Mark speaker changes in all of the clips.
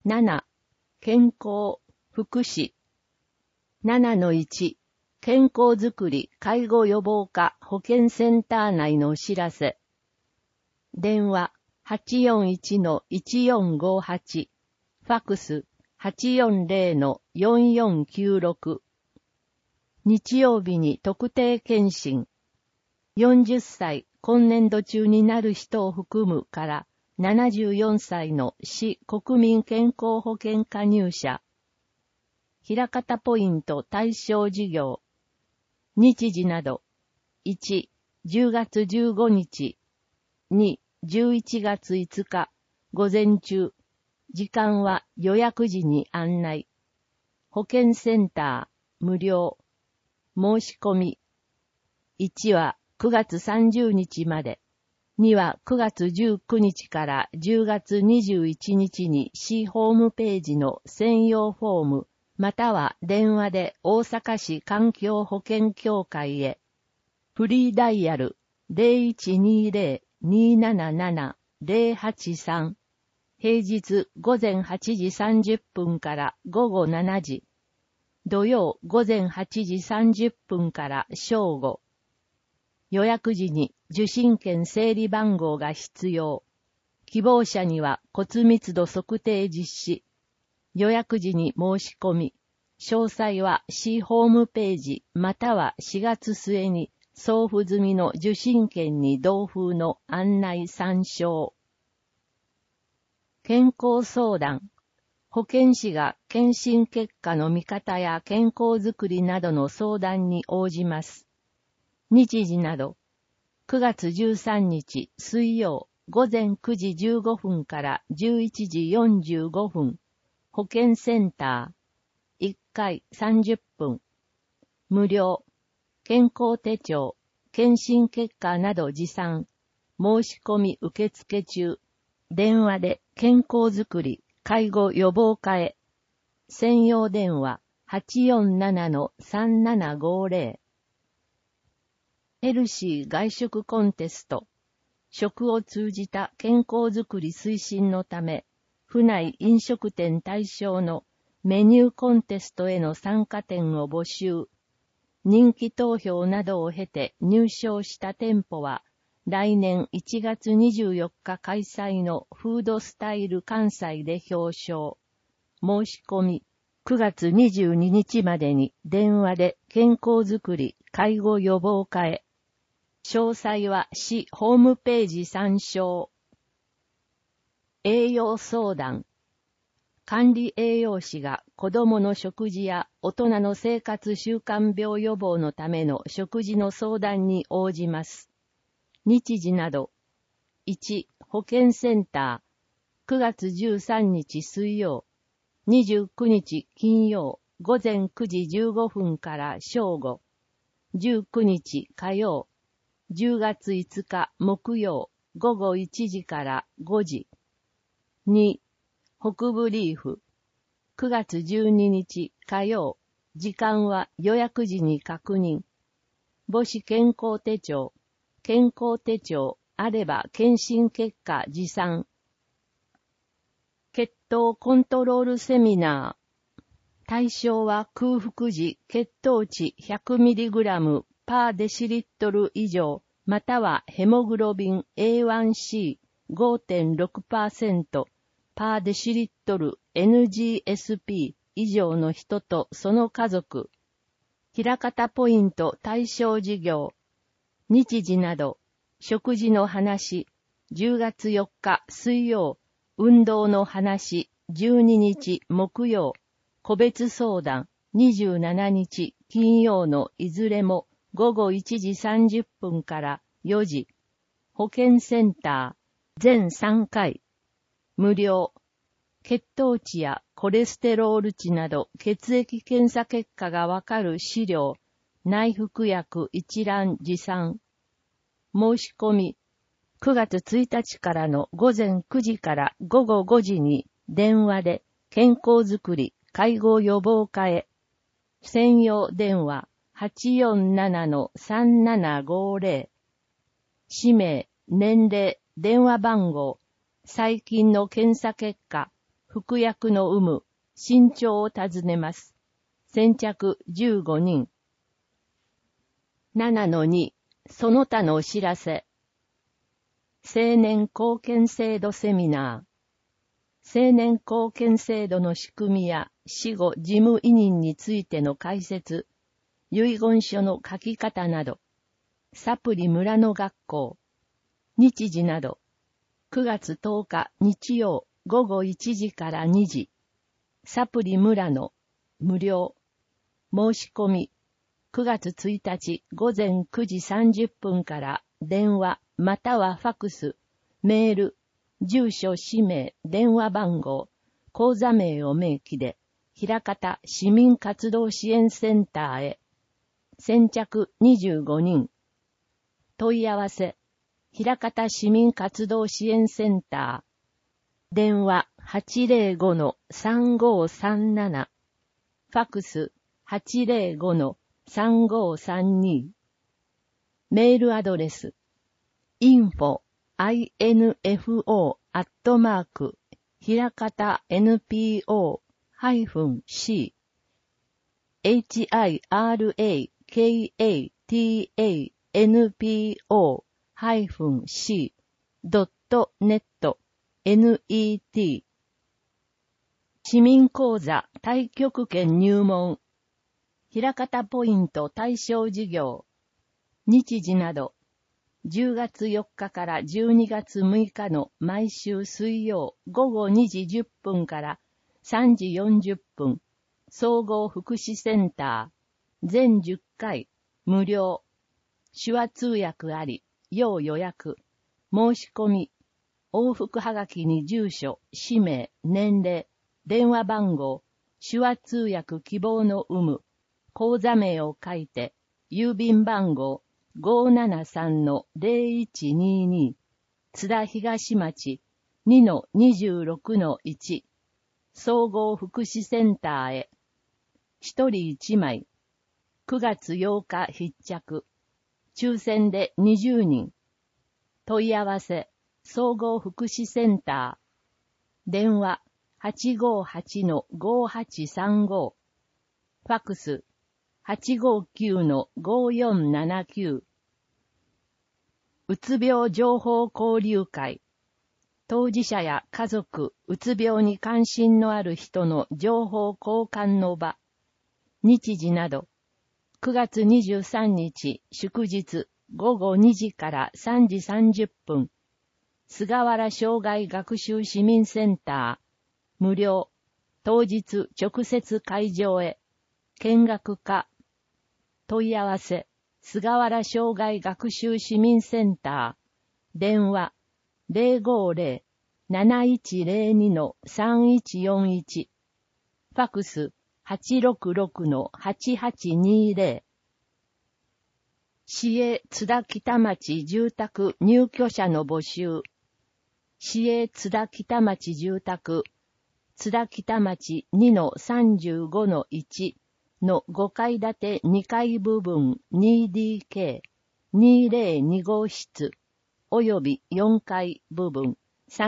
Speaker 1: 7、健康、福祉。7-1、健康づくり、介護予防課保健センター内のお知らせ。電話 841-1458、ファクス 840-4496。日曜日に特定健診。40歳、今年度中になる人を含むから74歳の市国民健康保険加入者。枚方ポイント対象事業。日時など。1、10月15日。2、11月5日。午前中。時間は予約時に案内。保健センター、無料。申し込み。1は9月30日まで。2は9月19日から10月21日に市ホームページの専用フォーム、または電話で大阪市環境保険協会へ。フリーダイヤル 0120-277-083。平日午前8時30分から午後7時。土曜午前8時30分から正午。予約時に受診券整理番号が必要。希望者には骨密度測定実施。予約時に申し込み。詳細は市ホームページまたは4月末に送付済みの受診券に同封の案内参照。健康相談。保健師が検診結果の見方や健康づくりなどの相談に応じます。日時など。9月13日水曜午前9時15分から11時45分。保健センター。1回30分。無料。健康手帳。検診結果など持参。申し込み受付中。電話で健康づくり、介護予防課へ。専用電話 847-3750。ヘルシー外食コンテスト。食を通じた健康づくり推進のため、府内飲食店対象のメニューコンテストへの参加店を募集。人気投票などを経て入賞した店舗は、来年1月24日開催のフードスタイル関西で表彰。申し込み、9月22日までに電話で健康づくり、介護予防課へ。詳細は市ホームページ参照。栄養相談。管理栄養士が子どもの食事や大人の生活習慣病予防のための食事の相談に応じます。日時など。1、保健センター。9月13日水曜。29日金曜。午前9時15分から正午。19日火曜。10月5日木曜。午後1時から5時。2、北部リーフ。9月12日火曜。時間は予約時に確認。母子健康手帳。健康手帳あれば検診結果持参。血糖コントロールセミナー。対象は空腹時血糖値 100mg パーデシリットル以上、またはヘモグロビン A1C5.6% パーデシリットル NGSP 以上の人とその家族。枚方ポイント対象事業。日時など。食事の話。10月4日水曜。運動の話。12日木曜。個別相談。27日金曜のいずれも午後1時30分から4時。保健センター。全3回。無料。血糖値やコレステロール値など血液検査結果がわかる資料。内服薬一覧持参。申し込み。9月1日からの午前9時から午後5時に電話で健康づくり、介護予防課へ。専用電話 847-3750。氏名、年齢、電話番号、最近の検査結果、 服薬の有無、身長を尋ねます。先着15人。7-2、その他のお知らせ。青年貢献制度セミナー。青年貢献制度の仕組みや死後事務委任についての解説、遺言書の書き方など、サプリ村の学校、日時など、9月10日日曜午後1時から2時、サプリ村の無料、申し込み、9月1日午前9時30分から電話またはファクス、メール、住所、氏名、電話番号、口座名を明記で、枚方市民活動支援センターへ。先着25人。問い合わせ、枚方市民活動支援センター。電話 805-3537。ファクス 805-3532。メールアドレス、info、枚方 npo-c、hirakata-npo-c.net、net。市民講座太極拳入門。枚方ポイント対象事業。日時など、10月4日から12月6日の毎週水曜午後2時10分から3時40分、総合福祉センター、全10回、無料。手話通訳あり、要予約。申し込み。往復はがきに住所、氏名、年齢、電話番号、手話通訳希望の有無、口座名を書いて、郵便番号、573-0122、津田東町 2-26-1、総合福祉センターへ。一人1枚。9月8日必着。抽選で20人。問い合わせ、総合福祉センター。電話、858-5835。ファクス、859-5479。うつ病情報交流会。当事者や家族、うつ病に関心のある人の情報交換の場。日時など、9月23日祝日午後2時から3時30分。菅原障害学習市民センター。無料。当日直接会場へ。見学か。問い合わせ。菅原障害学習市民センター。電話。050-7102-3141。ファクス。866-8820。市営津田北町住宅入居者の募集。市営津田北町住宅。津田北町 2-35-1 の5階建て2階部分 2DK、202号室、および4階部分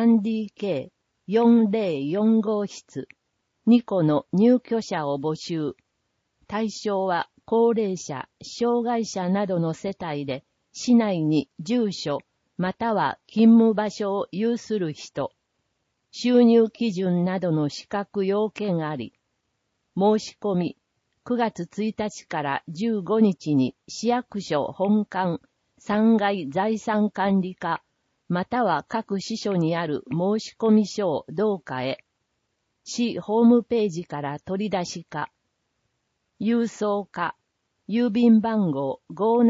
Speaker 1: 3DK、404号室、2戸の入居者を募集。対象は高齢者、障害者などの世帯で、市内に住所、または勤務場所を有する人。収入基準などの資格要件あり。申し込み、9月1日から15日に市役所本館3階財産管理課、または各支所にある申し込み書を同課へ。市ホームページから取り出しか。郵送課、郵便番号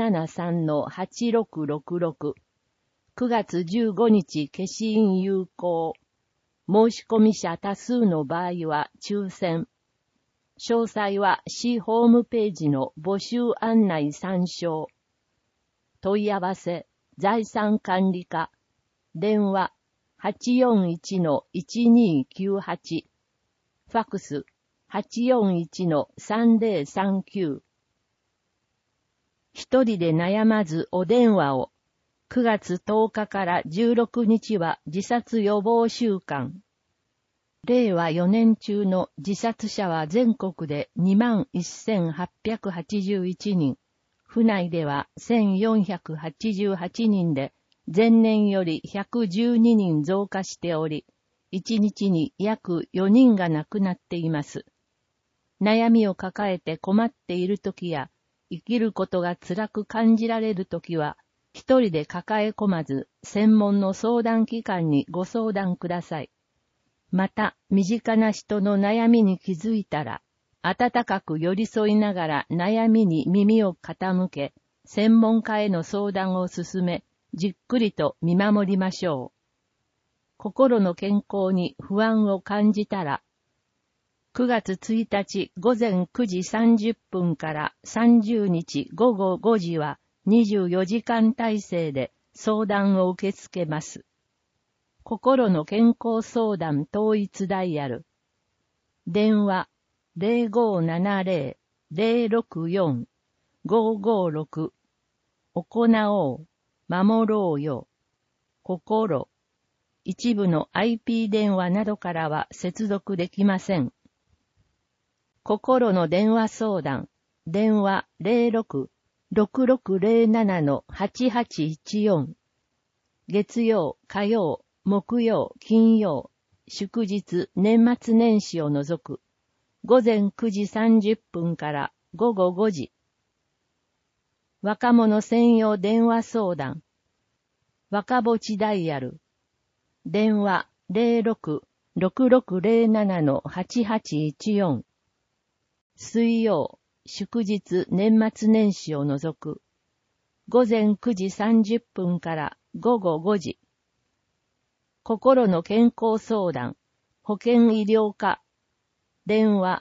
Speaker 1: 573-8666。9月15日消印有効。申し込み者多数の場合は抽選。詳細は市ホームページの募集案内参照。問い合わせ、財産管理課。電話、841-1298。ファクス、841-3039。一人で悩まずお電話を。9月10日から16日は自殺予防週間。 令和4年中の自殺者は全国で 21,881 人、府内では 1,488 人で、前年より112人増加しており、1日に約4人が亡くなっています。悩みを抱えて困っているときや、生きることが辛く感じられるときは、一人で抱え込まず、専門の相談機関にご相談ください。また、身近な人の悩みに気づいたら、温かく寄り添いながら悩みに耳を傾け、専門家への相談を進め、じっくりと見守りましょう。心の健康に不安を感じたら、9月1日午前9時30分から30日午後5時は24時間体制で相談を受け付けます。心の健康相談統一ダイヤル。電話 0570-064-556 行おう、守ろうよ、心。一部の IP 電話などからは接続できません。心の電話相談、電話 06-6607-8814 月曜、火曜、木曜、金曜、祝日、年末年始を除く、午前9時30分から午後5時。若者専用電話相談、若墓地ダイヤル、電話 06-6607-8814 水曜、祝日、年末年始を除く、午前9時30分から午後5時。心の健康相談、保健医療課、電話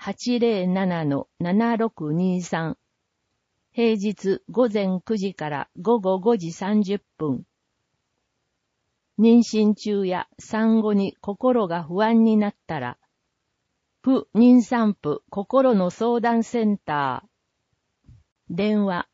Speaker 1: 807-7623 平日午前9時から午後5時30分。妊娠中や産後に心が不安になったら、府妊産婦心の相談センター。電話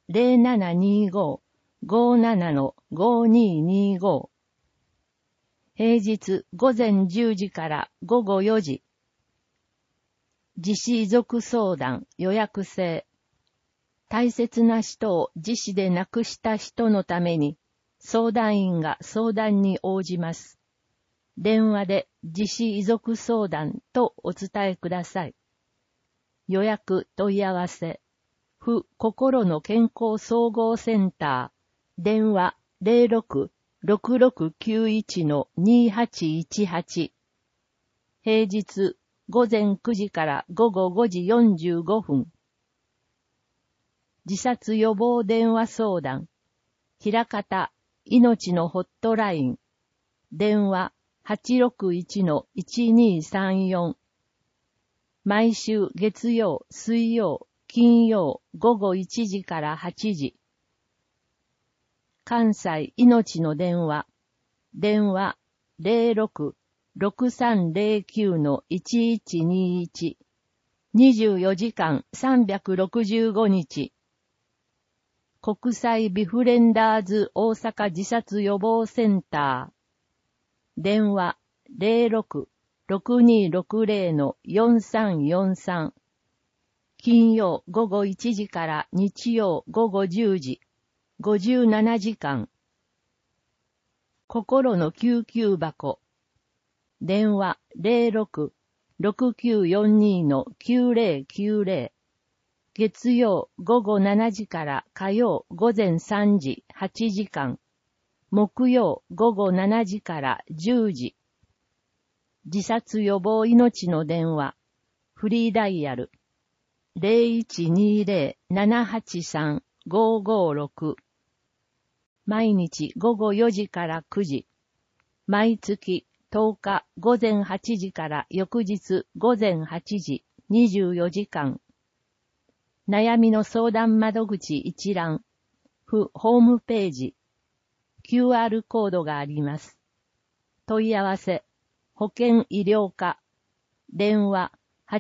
Speaker 1: 0725-57-5225。平日午前10時から午後4時。自死遺族相談予約制。大切な人を自死で亡くした人のために、相談員が相談に応じます。電話で自死遺族相談とお伝えください。予約問い合わせ、府心の健康総合センター、電話 06-6691-2818。平日午前9時から午後5時45分。自殺予防電話相談、枚方命のホットライン、電話 861-1234。毎週月曜、水曜、金曜午後1時から8時。関西命の電話、電話 06-6309-1121。24時間365日。国際ビフレンダーズ大阪自殺予防センター。電話 06-6260-4343。金曜午後1時から日曜午後10時。57時間。心の救急箱。電話 06-6942-9090。月曜午後7時から火曜午前3時8時間。木曜午後7時から10時。自殺予防命の電話。フリーダイヤル。0120-783-556。毎日午後4時から9時。毎月10日午前8時から翌日午前8時。24時間。悩みの相談窓口一覧。府ホームページ。QR コードがあります。問い合わせ。保健医療課。電話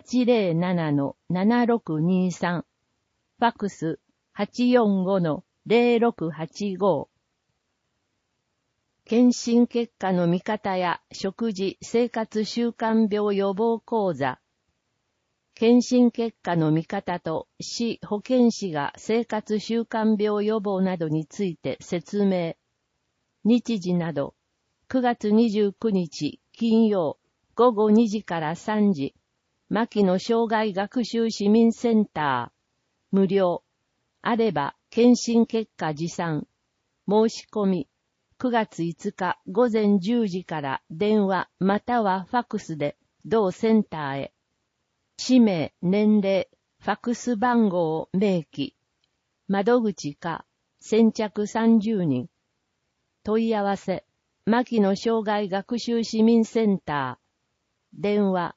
Speaker 1: 807-7623。ファックス 845-0685。 検診結果の見方や食事・生活習慣病予防講座。検診結果の見方と市保健師が生活習慣病予防などについて説明。日時など、9月29日金曜午後2時から3時、牧野障害学習市民センター。無料。あれば、検診結果持参。申し込み。9月5日午前10時から電話またはファクスで同センターへ。氏名、年齢、ファクス番号を明記。窓口か、先着30人。問い合わせ、牧野障害学習市民センター。電話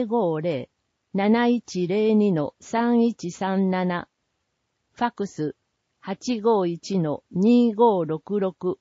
Speaker 1: 050-7102-3137。ファクス851-2566。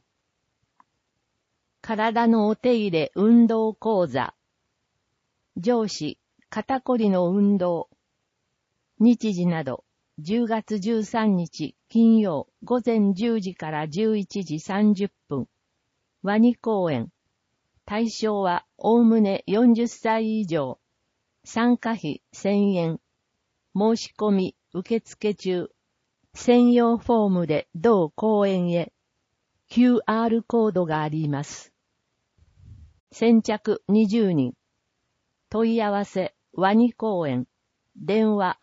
Speaker 1: 体のお手入れ運動講座。上司、肩こりの運動。日時など、10月13日金曜午前10時から11時30分。ワニ公園。対象はおおむね40歳以上。参加費1000円。申し込み受付中。専用フォームで同公園へ。QR コードがあります。先着20人。問い合わせ、ワニ公園。電話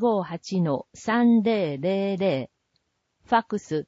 Speaker 1: 858-3000。ファクス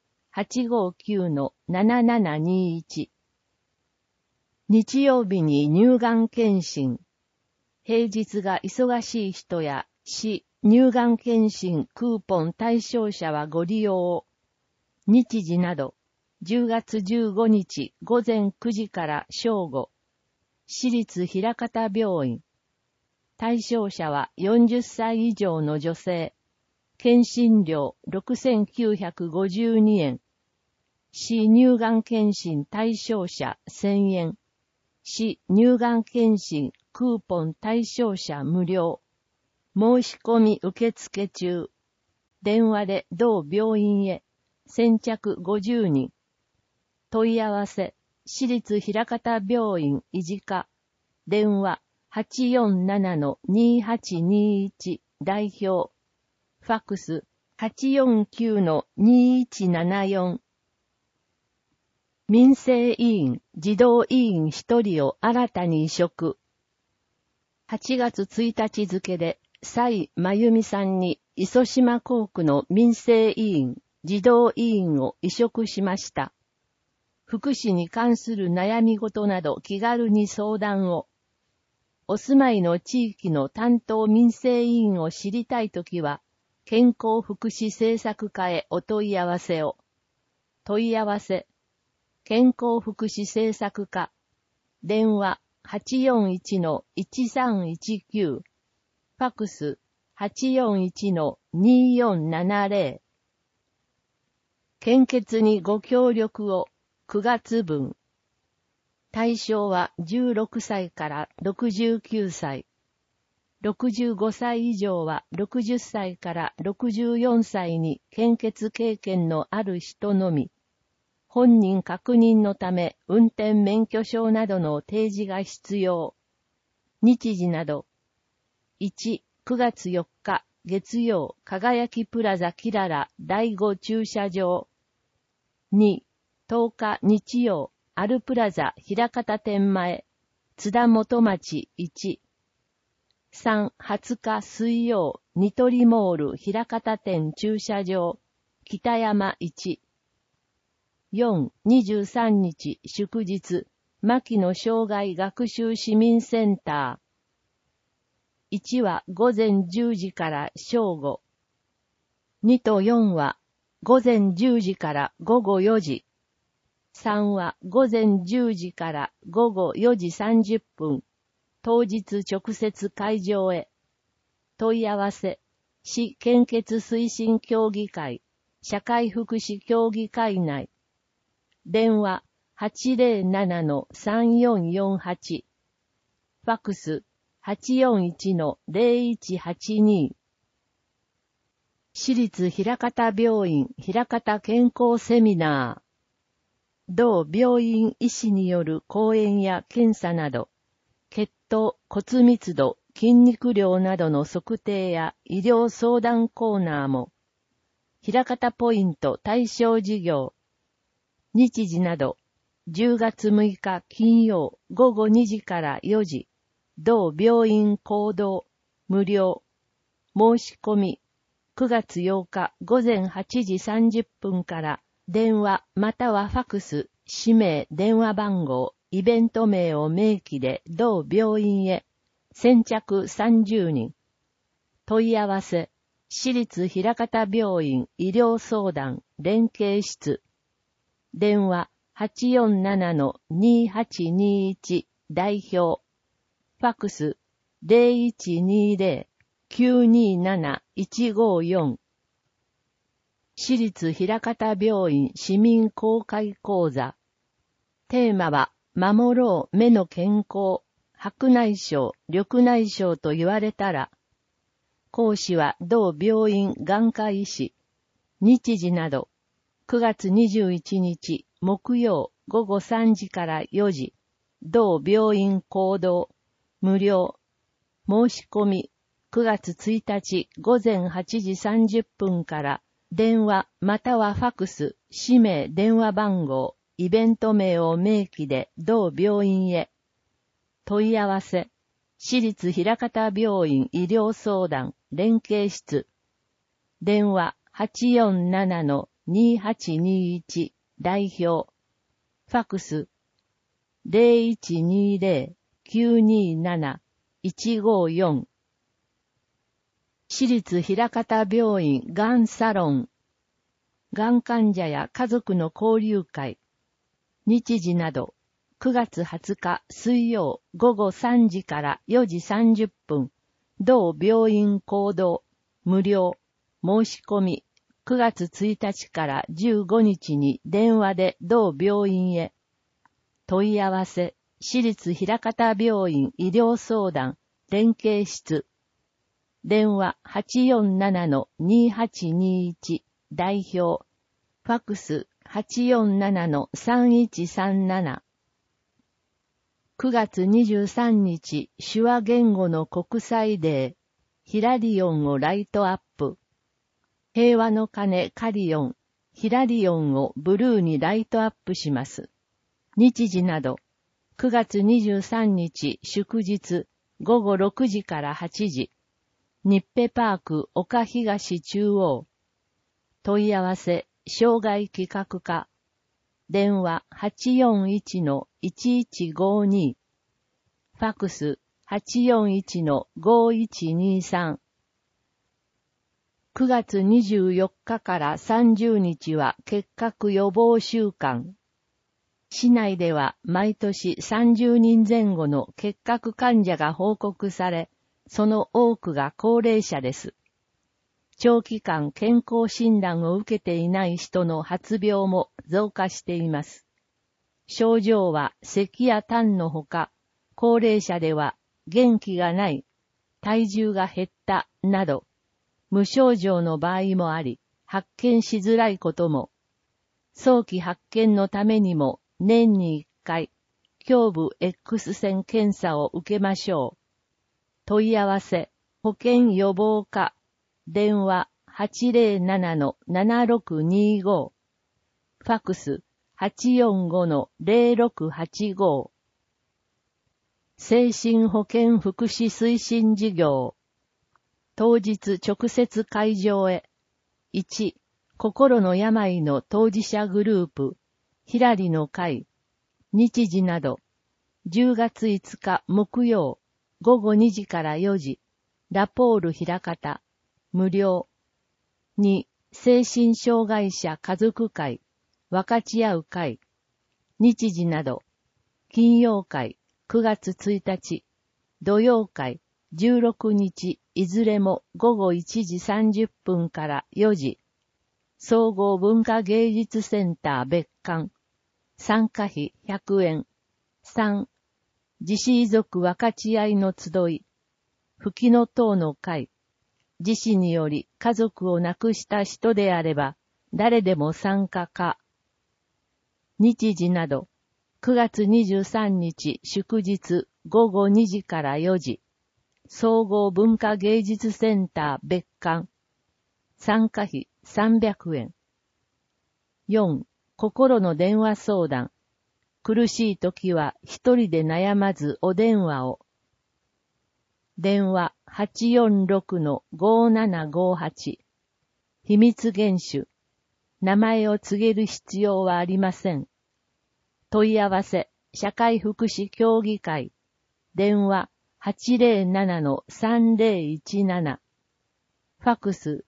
Speaker 1: 859-7721。日曜日に乳がん検診。平日が忙しい人や市乳がん検診クーポン対象者はご利用を。日時など、10月15日午前9時から正午。市立枚方病院。対象者は40歳以上の女性。検診料6952円。市乳がん検診対象者1000円。市乳がん検診クーポン対象者無料。申し込み受付中。電話で同病院へ。先着50人。問い合わせ。市立枚方病院医事課。電話847-2821代表。ファクス849-2174。民生委員、児童委員1人を新たに委嘱。8月1日付で、蔡真由美さんに磯島校区の民生委員、児童委員を委嘱しました。福祉に関する悩み事など気軽に相談を。お住まいの地域の担当民生委員を知りたいときは、健康福祉政策課へお問い合わせを。問い合わせ。健康福祉政策課。電話841-1319。ファクス841-2470。献血にご協力を。9月分。対象は16歳から69歳。65歳以上は60歳から64歳に献血経験のある人のみ。本人確認のため運転免許証などの提示が必要。日時など。1、9月4日月曜輝きプラザキララ第5駐車場。2、10日日曜アルプラザ枚方店前津田元町1。3、20日水曜ニトリモール枚方店駐車場北山1。4、23日祝日牧野障害学習市民センター。1は午前10時から正午。2と4は午前10時から午後4時。3は午前10時から午後4時30分。当日直接会場へ。問い合わせ。市献血推進協議会、社会福祉協議会内。電話807-3448。ファクス841-0182。市立枚方病院枚方健康セミナー。 同病院医師による講演や検査など、血糖、骨密度、筋肉量などの測定や医療相談コーナーも、枚方ポイント対象事業、日時など、10月6日金曜午後2時から4時、同病院行動、無料、申し込み、9月8日午前8時30分から電話またはファクス、氏名、電話番号、イベント名を明記で同病院へ、先着30人。問い合わせ、市立枚方病院医療相談連携室。電話 847-2821 代表。ファクス 0120-927-154。市立枚方病院市民公開講座。テーマは、守ろう目の健康、白内障、緑内障と言われたら。講師は同病院眼科医師。日時など、9月21日木曜午後3時から4時、同病院行動、無料。申し込み、9月1日午前8時30分から、電話またはファクス、氏名、電話番号、イベント名を明記で同病院へ。問い合わせ、市立枚方病院医療相談連携室。電話 847-2821 代表。ファクス 0120-927-154。市立枚方病院がんサロン。がん患者や家族の交流会。日時など、9月20日水曜午後3時から4時30分、同病院行動、無料、申し込み、9月1日から15日に電話で同病院へ。問い合わせ、市立枚方病院医療相談、連携室。電話 847-2821 代表。ファクス 847-3137。9月23日、手話言語の国際デー、ヒラリオンをライトアップ。平和の鐘カリオン、ヒラリオンをブルーにライトアップします。日時など、9月23日祝日、午後6時から8時、日ペパーク岡東中央。問い合わせ、障害企画課。電話 841-1152。ファクス 841-5123。9月24日から30日は結核予防週間。市内では毎年30人前後の結核患者が報告され、その多くが高齢者です。長期間健康診断を受けていない人の発病も増加しています。症状は咳や痰のほか、高齢者では元気がない、体重が減ったなど、無症状の場合もあり、発見しづらいことも、早期発見のためにも年に1回、胸部 X 線検査を受けましょう。問い合わせ、保健予防課。電話 807-7625。ファクス 845-0685。精神保健福祉推進事業。当日直接会場へ。1、心の病の当事者グループ、ひらりの会。日時など、10月5日木曜、午後2時から4時、ラポール枚方。無料。2、精神障害者家族会、分かち合う会。日時など、金曜会、9月1日、土曜会、16日、いずれも午後1時30分から4時。総合文化芸術センター別館。参加費100円。3、自死遺族分かち合いの集い。吹きの塔の会。自死により家族を亡くした人であれば、誰でも参加か。 日時など、9月23日祝日午後2時から4時、総合文化芸術センター別館。参加費300円。4、心の電話相談。苦しい時は一人で悩まずお電話を。電話 846-5758。秘密厳守。名前を告げる必要はありません。問い合わせ、社会福祉協議会。電話 807-3017。ファックス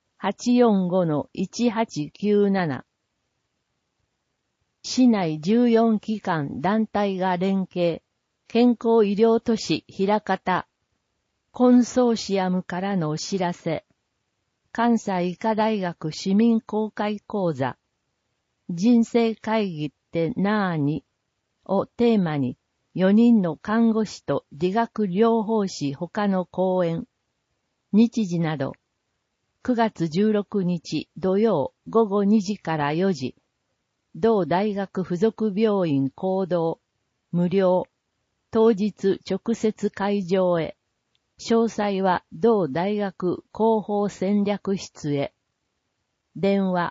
Speaker 1: 845-1897。市内14機関団体が連携、健康医療都市枚方、コンソーシアムからのお知らせ、関西医科大学市民公開講座、人生会議ってなーにをテーマに、4人の看護師と理学療法士他の講演、日時など、9月16日土曜午後2時から4時、同大学附属病院講堂、無料、当日直接会場へ。詳細は同大学広報戦略室へ。電話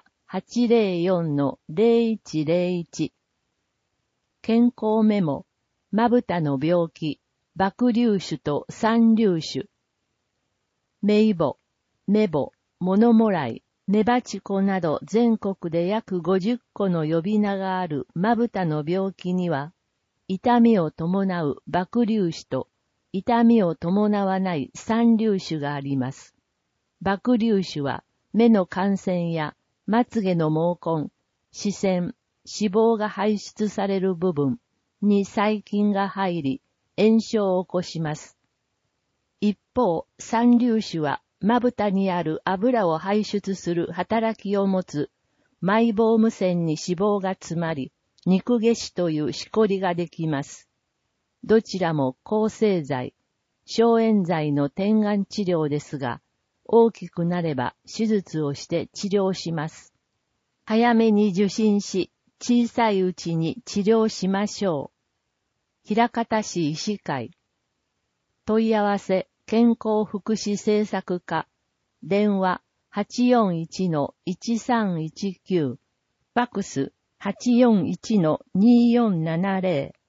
Speaker 1: 804-0101。健康メモ、まぶたの病気、爆粒子と三粒子。名簿、メボ、物もらい、メバチコなど全国で約50個の呼び名があるまぶたの病気には、痛みを伴う爆粒子と痛みを伴わない三粒子があります。爆粒子は目の感染やまつげの毛根、視線、脂肪が排出される部分に細菌が入り炎症を起こします。一方、三粒子はまぶたにある油を排出する働きを持つマイボーム腺に脂肪が詰まり、肉消しというしこりができます。どちらも抗生剤、消炎剤の点眼治療ですが、大きくなれば手術をして治療します。早めに受診し、小さいうちに治療しましょう。枚方市医師会。問い合わせ、健康福祉政策課。電話 841-1319。ファックス 841-2470。